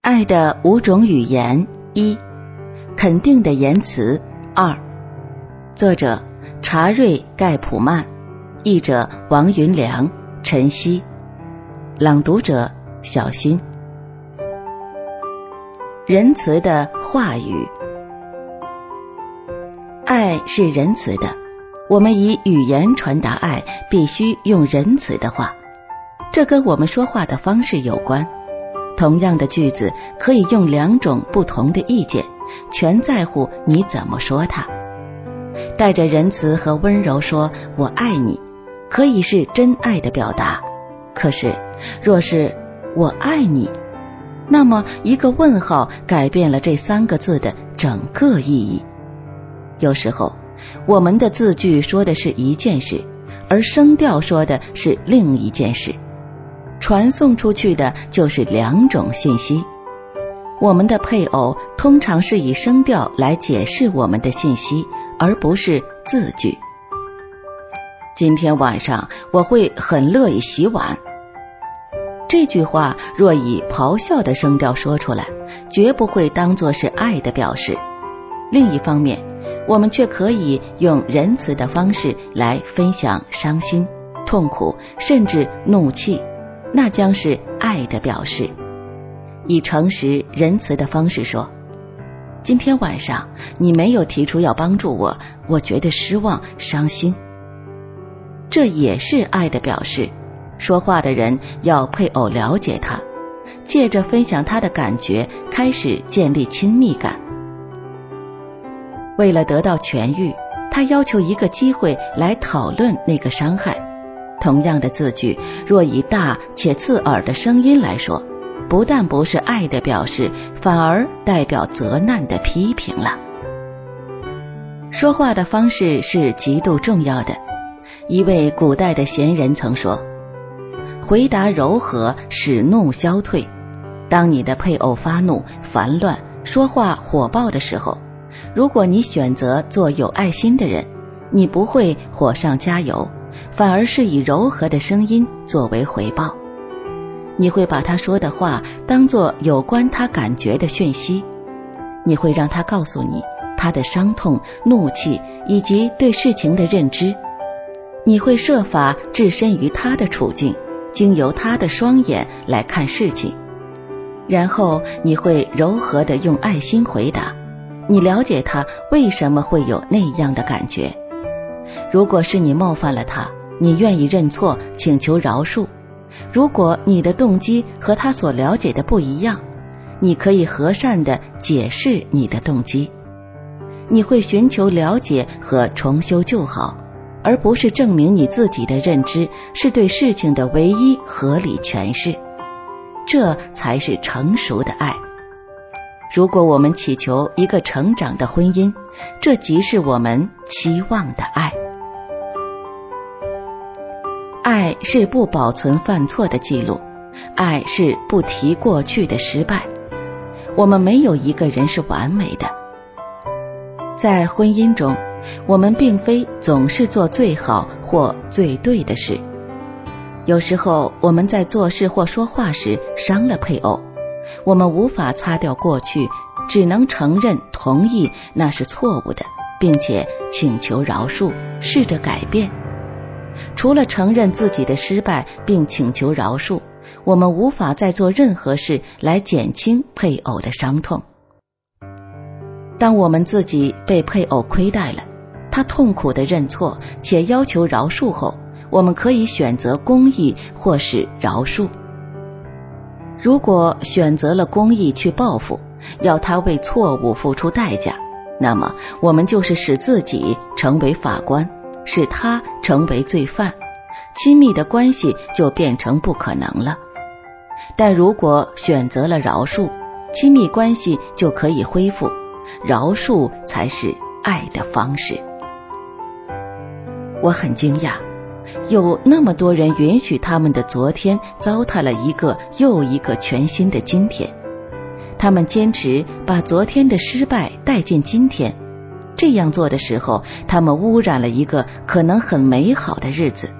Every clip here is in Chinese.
爱的5种语言1，肯定的言辞2。作者查瑞盖普曼，译者王云良、陈曦，朗读者小新。仁慈的话语。爱是仁慈的，我们以语言传达爱，必须用仁慈的话，这跟我们说话的方式有关。同样的句子可以用2种不同的意见，全在乎你怎么说它。带着仁慈和温柔说我爱你，可以是真爱的表达，可是若是我爱你，那么一个问号改变了这3个字的整个意义。有时候我们的字句说的是一件事，而声调说的是另一件事，传送出去的就是2种信息。我们的配偶通常是以声调来解释我们的信息，而不是字句。今天晚上我会很乐意洗碗。这句话若以咆哮的声调说出来，绝不会当作是爱的表示。另一方面，我们却可以用仁慈的方式来分享伤心、痛苦，甚至怒气，那将是爱的表示。以诚实、仁慈的方式说，今天晚上你没有提出要帮助我，我觉得失望、伤心。这也是爱的表示。说话的人要配偶了解他，借着分享他的感觉，开始建立亲密感。为了得到痊愈，他要求一个机会来讨论那个伤害。同样的字句，若以大且刺耳的声音来说，不但不是爱的表示，反而代表责难的批评了。说话的方式是极度重要的。一位古代的贤人曾说，回答柔和，使怒消退。当你的配偶发怒、烦乱、说话火爆的时候，如果你选择做有爱心的人，你不会火上加油，反而是以柔和的声音作为回报。你会把他说的话当作有关他感觉的讯息，你会让他告诉你他的伤痛、怒气以及对事情的认知。你会设法置身于他的处境，经由他的双眼来看事情，然后你会柔和地用爱心回答。你了解他为什么会有那样的感觉。如果是你冒犯了他，你愿意认错，请求饶恕。如果你的动机和他所了解的不一样，你可以和善地解释你的动机。你会寻求了解和重修旧好，而不是证明你自己的认知是对事情的唯一合理诠释。这才是成熟的爱。如果我们祈求一个成长的婚姻，这即是我们期望的爱。爱是不保存犯错的记录，爱是不提过去的失败。我们没有一个人是完美的。在婚姻中，我们并非总是做最好或最对的事。有时候我们在做事或说话时伤了配偶，我们无法擦掉过去，只能承认同意那是错误的，并且请求饶恕，试着改变。除了承认自己的失败并请求饶恕，我们无法再做任何事来减轻配偶的伤痛。当我们自己被配偶亏待了，他痛苦地认错且要求饶恕后，我们可以选择公义或是饶恕。如果选择了公义去报复，要他为错误付出代价，那么我们就是使自己成为法官，使他成为罪犯，亲密的关系就变成不可能了。但如果选择了饶恕，亲密关系就可以恢复，饶恕才是爱的方式。我很惊讶，有那么多人允许他们的昨天糟蹋了一个又一个全新的今天。他们坚持把昨天的失败带进今天，这样做的时候，他们污染了一个可能很美好的日子。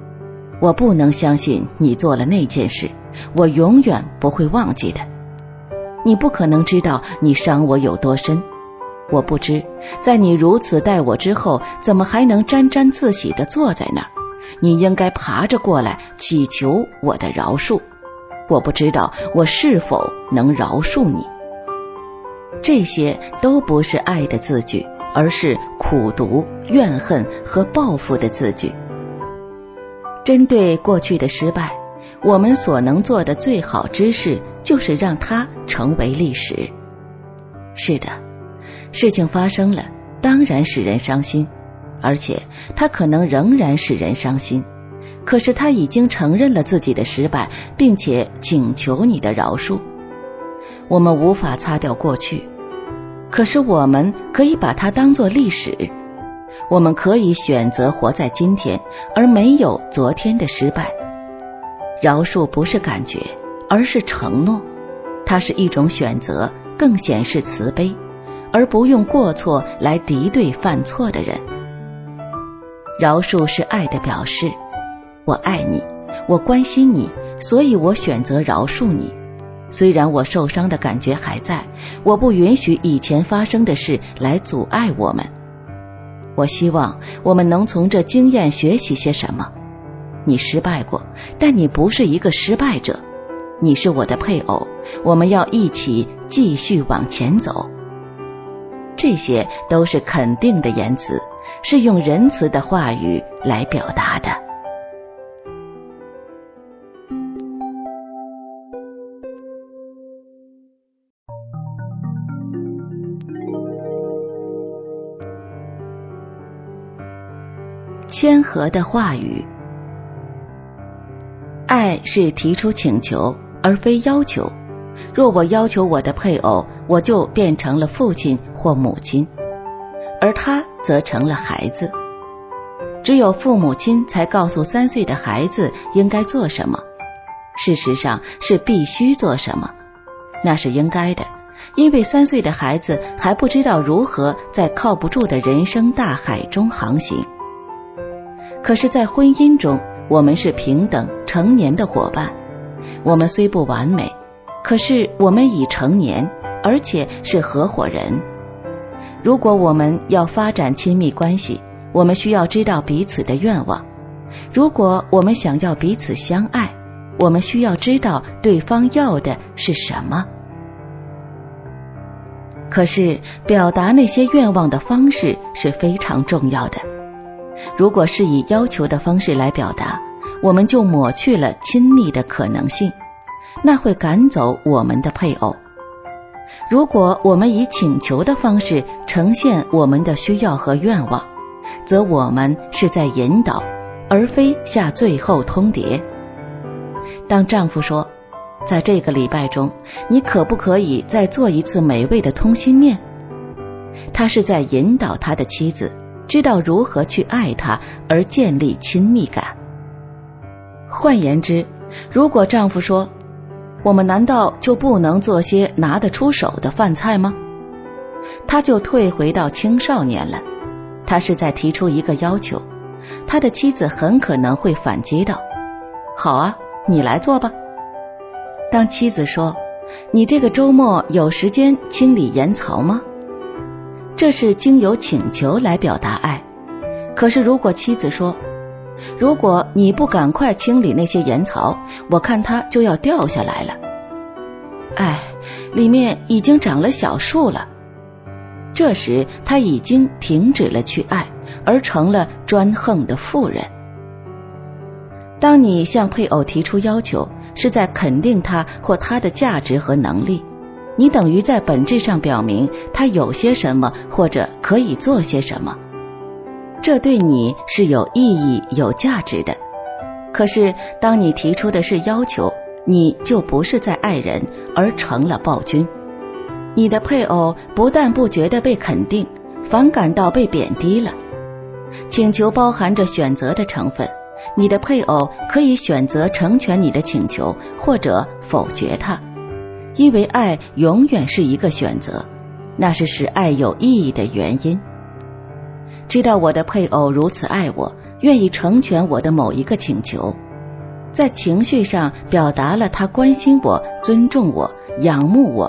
我不能相信你做了那件事，我永远不会忘记的。 你不可能知道你伤我有多深。我不知，在你如此待我之后，怎么还能沾沾自喜地坐在那儿？你应该爬着过来，祈求我的饶恕。我不知道我是否能饶恕你。这些都不是爱的字句，而是苦毒、怨恨和报复的字句。针对过去的失败，我们所能做的最好之事，就是让它成为历史。是的，事情发生了，当然使人伤心，而且它可能仍然使人伤心。可是他已经承认了自己的失败，并且请求你的饶恕。我们无法擦掉过去，可是我们可以把它当作历史。我们可以选择活在今天，而没有昨天的失败。饶恕不是感觉，而是承诺，它是一种选择，更显示慈悲，而不用过错来敌对犯错的人。饶恕是爱的表示，我爱你，我关心你，所以我选择饶恕你。虽然我受伤的感觉还在，我不允许以前发生的事来阻碍我们。我希望我们能从这经验学习些什么。你失败过，但你不是一个失败者。你是我的配偶，我们要一起继续往前走。这些都是肯定的言辞，是用仁慈的话语来表达的。谦和的话语。爱是提出请求，而非要求。若我要求我的配偶，我就变成了父亲或母亲，而他则成了孩子。只有父母亲才告诉3岁的孩子应该做什么，事实上是必须做什么。那是应该的，因为3岁的孩子还不知道如何在靠不住的人生大海中航行。可是在婚姻中，我们是平等成年的伙伴。我们虽不完美，可是我们已成年，而且是合伙人。如果我们要发展亲密关系，我们需要知道彼此的愿望。如果我们想要彼此相爱，我们需要知道对方要的是什么。可是表达那些愿望的方式是非常重要的。如果是以要求的方式来表达，我们就抹去了亲密的可能性，那会赶走我们的配偶。如果我们以请求的方式呈现我们的需要和愿望，则我们是在引导，而非下最后通牒。当丈夫说，在这个礼拜中，你可不可以再做一次美味的通心面？他是在引导他的妻子知道如何去爱他，而建立亲密感。换言之，如果丈夫说，我们难道就不能做些拿得出手的饭菜吗？他就退回到青少年了。他是在提出一个要求，他的妻子很可能会反击道，好啊，你来做吧。当妻子说，你这个周末有时间清理盐槽吗？这是经由请求来表达爱。可是如果妻子说，如果你不赶快清理那些盐槽，我看它就要掉下来了。哎，里面已经长了小树了。这时他已经停止了去爱，而成了专横的妇人。当你向配偶提出要求，是在肯定他或他的价值和能力，你等于在本质上表明他有些什么，或者可以做些什么。这对你是有意义、有价值的。可是当你提出的是要求，你就不是在爱人，而成了暴君。你的配偶不但不觉得被肯定，反感到被贬低了。请求包含着选择的成分，你的配偶可以选择成全你的请求，或者否决它。因为爱永远是一个选择，那是使爱有意义的原因。知道我的配偶如此爱我，愿意成全我的某一个请求，在情绪上表达了他关心我、尊重我、仰慕我，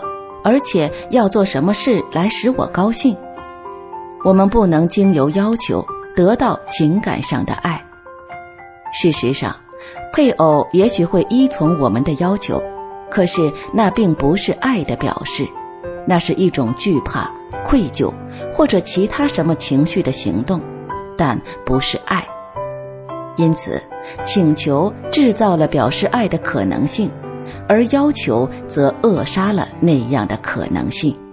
而且要做什么事来使我高兴。我们不能经由要求得到情感上的爱。事实上，配偶也许会依从我们的要求，可是那并不是爱的表示，那是一种惧怕、愧疚或者其他什么情绪的行动，但不是爱。因此，请求制造了表示爱的可能性，而要求则扼杀了那样的可能性。